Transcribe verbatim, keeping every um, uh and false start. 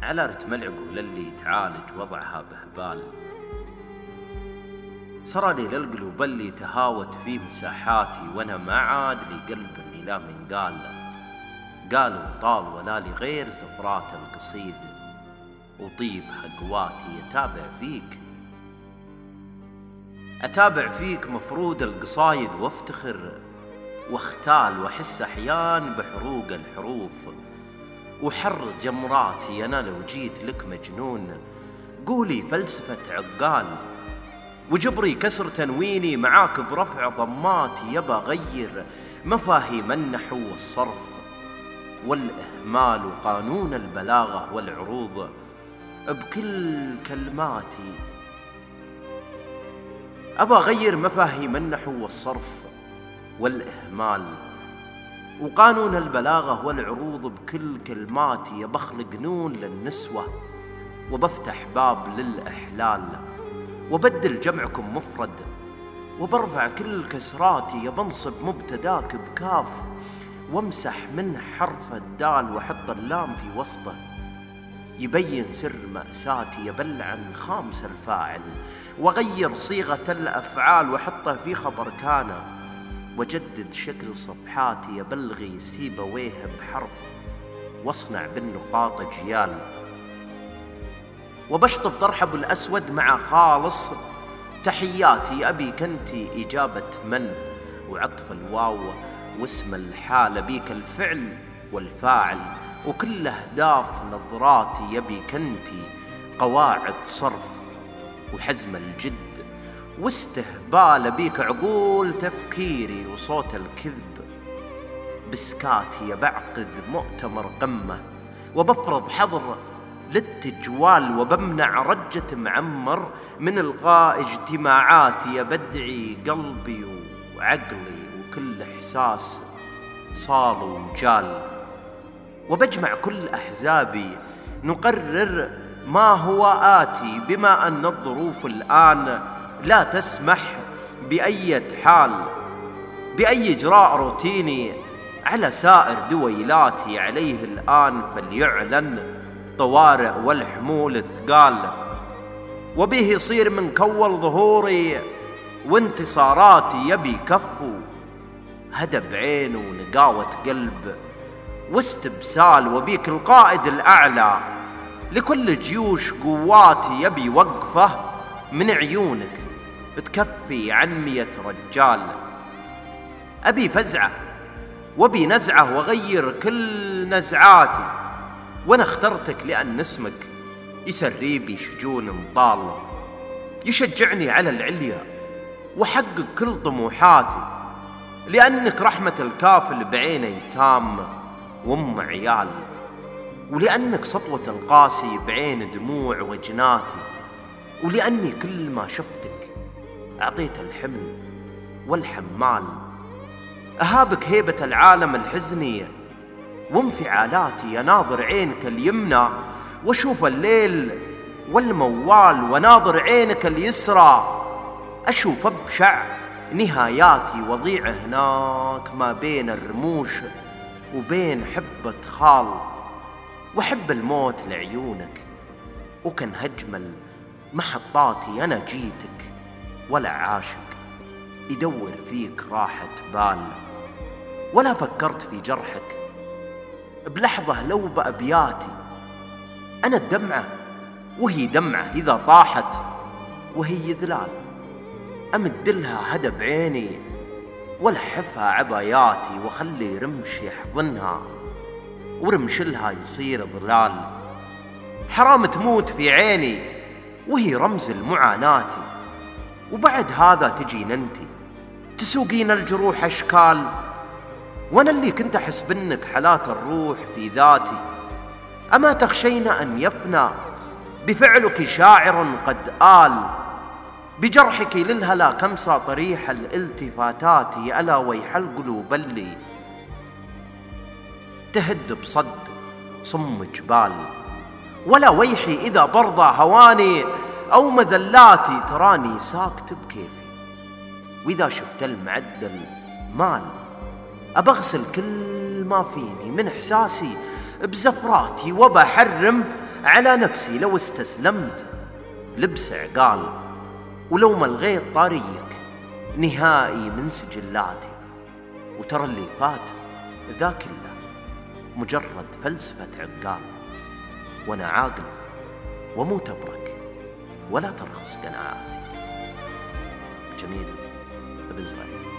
على رتم العقول اللي تعالج وضعها بهبال. سرى لي للقلوب اللي تهاوت في مساحاتي، وانا ما عاد لي قلب اني لا من قال قالوا طال ولا لي غير زفرات القصيد وطيب قواتي. يتابع فيك أتابع فيك مفروض القصايد وافتخر واختال واحس أحيان بحروق الحروف وحر جمراتي. أنا لو جيت لك مجنون قولي فلسفة عقال، وجبري كسر تنويني معاك برفع ضماتي. يبا غير مفاهيم النحو والصرف والإهمال وقانون البلاغة والعروض بكل كلماتي. أبا غير مفاهيم النحو والصرف والإهمال وقانون البلاغة والعروض بكل كلماتي. بخلق نون للنسوة وبفتح باب للإحلال وبدل جمعكم مفرد وبرفع كل كسراتي. بنصب مبتداك بكاف وامسح من حرف الدال وحط اللام في وسطه يبين سر مأساتي. يبلعن خامس الفاعل وغير صيغة الأفعال وحطه في خبر كان وجدد شكل صفحاتي. يبلغي سيبويه بحرف واصنع بالنقاط جيال وبشطب ترحب الأسود مع خالص تحياتي. أبي كنتي إجابة من وعطف الواو واسم الحال بيك الفعل والفاعل وكل أهداف نظراتي. يبي كنتي قواعد صرف وحزم الجد واستهبال بيك عقول تفكيري وصوت الكذب بسكاتي. بعقد مؤتمر قمة وبفرض حظر للتجوال وبمنع رجة معمر من الغاء اجتماعاتي. بدعي قلبي وعقلي وكل إحساس صاروا جال وبجمع كل أحزابي نقرر ما هو آتي. بما أن الظروف الآن لا تسمح بأي حال بأي إجراء روتيني على سائر دويلاتي، عليه الآن فليعلن طوارئ والحمول ثقال وبه يصير من كول ظهوري وانتصاراتي. يبي كفو هدب عين ونقاوة قلب واستبسال وبيك القائد الأعلى لكل جيوش قواتي. يبي وقفة من عيونك تكفي عن مية رجال. أبي فزعة وبي نزعة وغير كل نزعاتي، وانا اخترتك لأن اسمك يسري بي شجون مطالة يشجعني على العليا وحقق كل طموحاتي. لأنك رحمة الكافل بعين ايتام وام عيال، ولأنك سطوة القاسي بعين دموع وجناتي، ولأني كل ما شفتك أعطيت الحمل والحمال. أهابك هيبة العالم الحزني وانفعالاتي. ناظر عينك اليمنى واشوف الليل والموال، وناظر عينك اليسرى أشوف أبشع نهاياتي. وضيع هناك ما بين الرموش وبين حبة خال، وحب الموت لعيونك وكان هجمل محطاتي. أنا جيتك ولا عاشق يدور فيك راحة بال، ولا فكرت في جرحك بلحظة لو بأبياتي. أنا الدمعة وهي دمعة إذا طاحت وهي ذلال، أمدلها هدب عيني ولحفها عباياتي وخلي رمش يحضنها ورمشلها يصير ظلال. حرام تموت في عيني وهي رمز المعاناتي، وبعد هذا تجين انتي تسوقين الجروح أشكال، وانا اللي كنت أحس بنك حالات الروح في ذاتي. أما تخشين أن يفنى بفعلك شاعر قد آل، بجرحك للهلا كمسى طريح الالتفاتات. ألا ويح القلوب اللي تهد بصد صم جبال، ولا ويحي إذا برضى هواني أو مذلاتي. تراني ساكت بكيفي وإذا شفت المعدل مال، أبغسل كل ما فيني من إحساسي بزفراتي وبحرم على نفسي لو استسلمت لبس عقال، ولو ما لغيت طريق نهائي من سجلاتي. وترى اللي فات ذا كله مجرد فلسفة عقال، وانا عاقل ومو تبرك ولا ترخص قناعاتي. جميل بن زرعي.